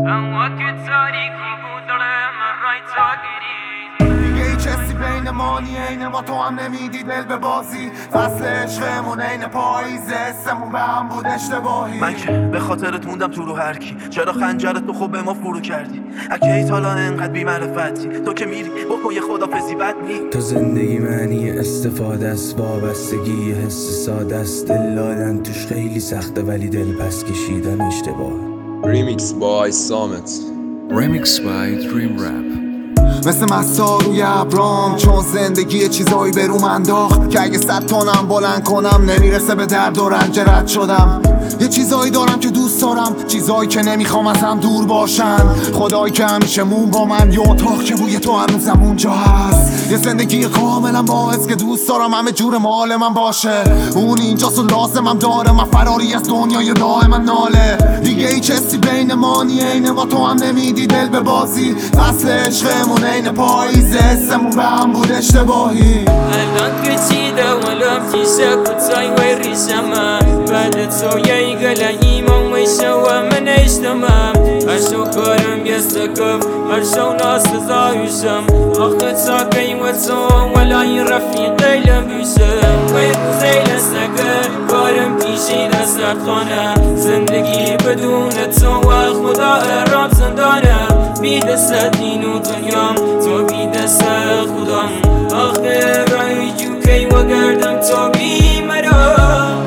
اما که تاریکی بود داره من رای تا دیگه ای کسی بین ما اینه ما تو هم نمیدی دل به بازی فصل عشقمون این پاییزه اسمون به هم بود اشتباهی. من که به خاطرت موندم تو رو هرکی چرا خنجرت تو خوب به ما فرو کردی اگه ای تالا انقدر بی معرفتی تو که میری بکن یه خدافزی بد نی. تو زندگی معنی استفاده است وابستگی حس ساده است دل دادن توش خیلی سخته ولی دل پس کشیدن اشتباه. Remix by Samet. Remix by Dream Rap. مثل مسا روی ابرام چون زندگی چیزایی به روم انداخت که اگه 100 تونم بلند کنم نمیرسه به درد و رنج رد شدم. یه چیزایی دارم که دوست دارم چیزایی که نمیخوام ازم دور باشن خدایی که همیشه مون با من یه اتاق که بوی تو هنوزم اونجا هست یه زندگی کاملا باعث که دوست دارم همه جور مال من باشه اون اینجاست و لازمم داره من فراری از دنیای دائما ناله دیگه ای کسی بین ما اینه ما تو هم نمیدی دل به بازی فصل عشقمون این پاییزه اسمون به هم بود اشتباهی. الان کشیده ولم تیشه کتای و ریشمم بعد تو یه گله ایمان میشه و من اشتمم هرشو کارم یه سکم هرشو ناس زایشم آخه ساقی و تو ولا این رفیقی لبیشم باید زیل سکر کارم پیشی دستت خانه زندگی بدون تو و خدا ارام زندانم بی دست دین و دنیام تو بی دست خودم آخه رای جوکی و گردم تو بی مرام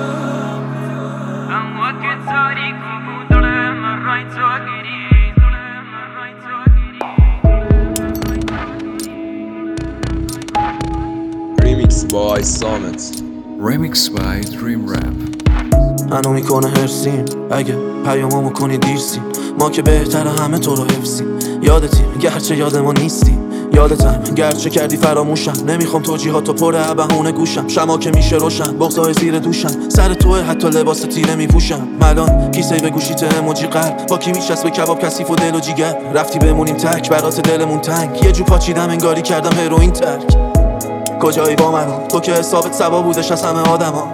اما که تاریکی بود داره من رای تا گیری Remix by Samet. Remix by Dream Rap. منو میکنه هرسیم اگه پیامامو کنی دیرسیم ما که بهتره همه تو رو حفظیم یادتیم گرچه یاد ما نیستی یادتم گرچه کردی فراموشم نمیخوام توجیهاتو پر بهونه گوشم شما که میشه روشن بغضای زیر دوشم سر توه حتی لباس تیره میپوشم ملان کیسه به گوشیت اموجی قلب با کی میشست به کباب کثیف و دل و جیگر رفتی بمونیم تک برات دلمون تنگ یه جو پاچیدم انگاری کردم هروئین ترک کجایی با منو تو که حسابت سوا بودش از همه آدما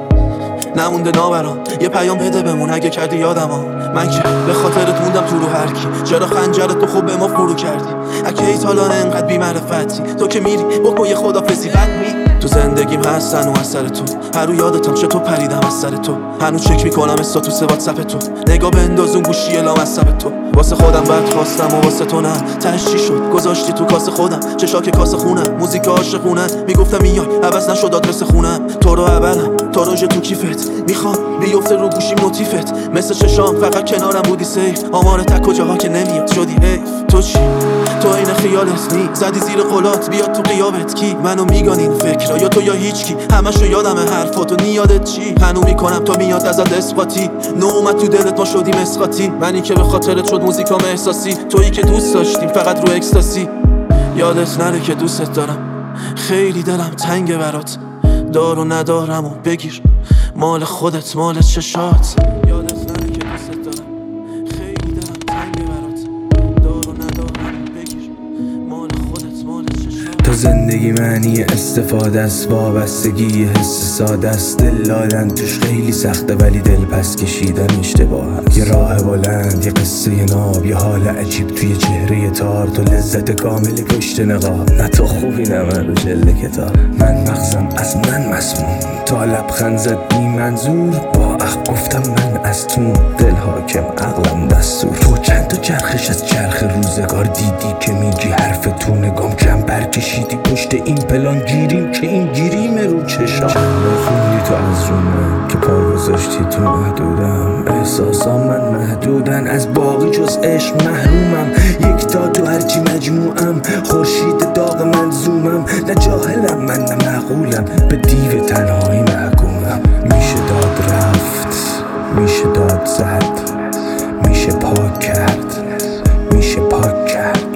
نمونده نابرام یه پیام بده بمون اگه کردی یادم من که به خاطرت موندم تو رو هرکی چرا خنجرت تو خوب به ما فرو کردی اگه ای تالا انقدر بی معرفتی تو که میری بکن یه خدافزی بد نی. تو زندگیم هستن و از سر تو هر رو یادتم چطور پریدم از سر تو هنوز چک میکنم استاتوس واتساپ تو نگاه بندازون گوشی لامصب تو واسه خودم بد خواستم و واسه تو نه تهش چی شد گذاشتی تو کاسه خودم چشاک کاسه خونم موزیک عاشقونه میگفتم میای عوض نشد آدرس خونم تو رو اولم تا روژ تو کیفت میخوام بیفته رو گوشیم نوتیفت مثل چشام فقط کنارم بودی سیف آمار تک کجاها که نمیاد شدی حیف تو چی تو این خیالت نی زدی زیر قلات بیاد تو قیابت کی منو میگن این فکر یا تو یا هیچکی همشو یادم حرفاتو نیادت چی هنو میکنم تو میاد ازت اثباتی نومت تو دلت ما شدیم اسقاطی منی که به خاطرت شد موزیکام احساسی تویی که دوست داشتیم فقط رو اکستاسی یادت نره که دوستت دارم خیلی دلم تنگه برات دار و ندارم و بگیر مال خودت مال چشات یادت نره که دوستت دارم خیلی دلم تنگه برات دار و ندارم و بگیر مال خودت مال چشات. تو زندگی معنی استفاده است وابستگی حس ساده است دل دادن توش خیلی سخته ولی دل پس کشیدن اشتباه است. یه راه بلند یه قصه ناب یه حال عجیب توی چهره تار تو لذت کامل پشت نقاب نه تو خوبی نه من رو جلد کتاب من مغزم از من مسموم تا لبخند زد بی منظور با اخ گفتم من از تو دل حاکم عقلم دستور تو چند تا چرخش از چرخ روزگار دیدی که میگی حرف تو نگام کم برکشیدی پشت این پلان گیریم که این گیریم رو چشم چند خوندی تو از رو من که پا گذاشتی تو محدودم احساسام من محدودن از باقی جز عشق محرومم یک تا تو هرچی مجموعم خورشید داغ من زومم نه جاهلم من نه معقولم به دیو تنهایی محکومم میشه داد رفت میشه داد زد میشه پاک کرد میشه پاک کرد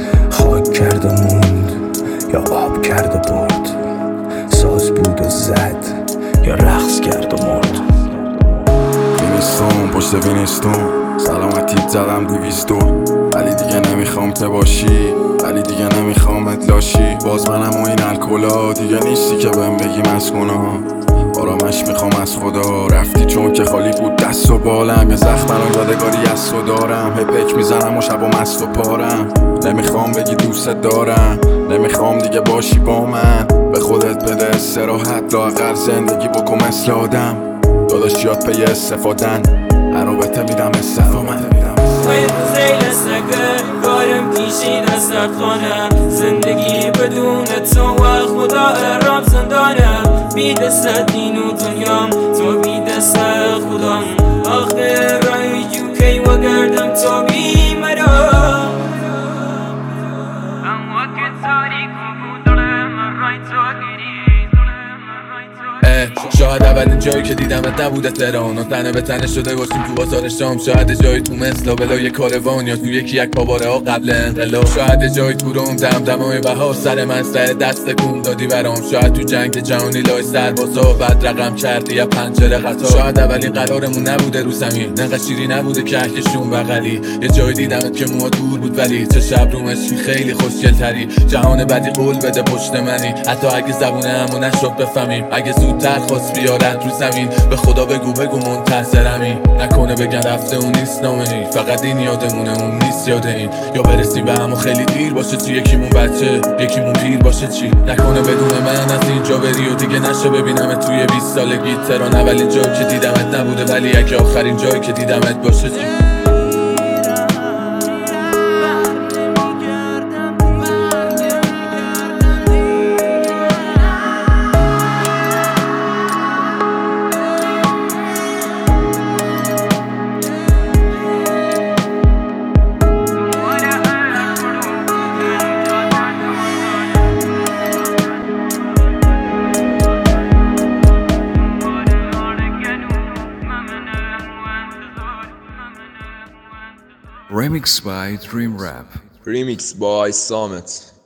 خاک کرد و موند یا آب کرد و برد ساز بود و زد یا رقص کرد و مرد وینستون پشت وینستون سلامتیت زدم 200 ولی دیگه نمیخوام ته باشی ولی دیگه نمیخوام اتلاشی باز منم و این الکلا دیگه نیستی که بهم بگی مسکونا بارا همش میخوام از خدا. رفتی چون که خالی بود دست و بالم، یه زخم الان یادگاری از تو دارم. هپک میزنم و شب و مست و پارم. نمیخوام بگی دوست دارم، نمیخوام دیگه باشی با من. به خودت بده استراحت، لااقل زندگی بکن مثل آدم. داداش یاد پی استفادن، عرابته میدم استفامن. باید زیل سگه کارم پیشی دستت خانه. زندگی بدون تو و خدا ارام زندانه. بی دست دین و دنیام تو بی دست خودم. آخر رای جو کی و گردم تو بی مرا. شاید اولین جایی که دیدمت نبوده تهران و تنه به تنه شده باشیم تو بازار شام. شاید جایی تو مثل بلای کاروان یا تو یکی یک پاواره ها قبل انقلاب. شاید جایی تو روم دمدمای بهار سر مسئله دست کم دادی برام. شاید تو جنگ جهانی لای سربازا بعد رقم کردی یا پنجره قطار. شاید اولین قرارمون نبوده رو زمین، نقدر شیری نبوده کهکشون بغلی. یه جایی دیدمت که موها دور بود ولی چه شب رو مشکی خیلی خوشگل تری. جهان بدی قول بده پشت منی، حتی اگه زبونمو نشد بفهمیم. اگه زودتر خواست بیارد رو زمین، به خدا بگو منتظرمی. نکنه بگن رفته اون نیست نامنی، فقط این یادمونه اون نیست یاد این. یا برسیم به همو خیلی دیر باشه چی، یکیمون بچه یکیمون پیر باشه چی. نکنه بدون من از اینجا بری و دیگه نشه ببینم توی 20 سالگی تهران. اولین جایی که دیدمت نبوده ولی اگه آخرین جایی که دیدمت باشه چی. Remix by Dream Rap. Remix by Summit.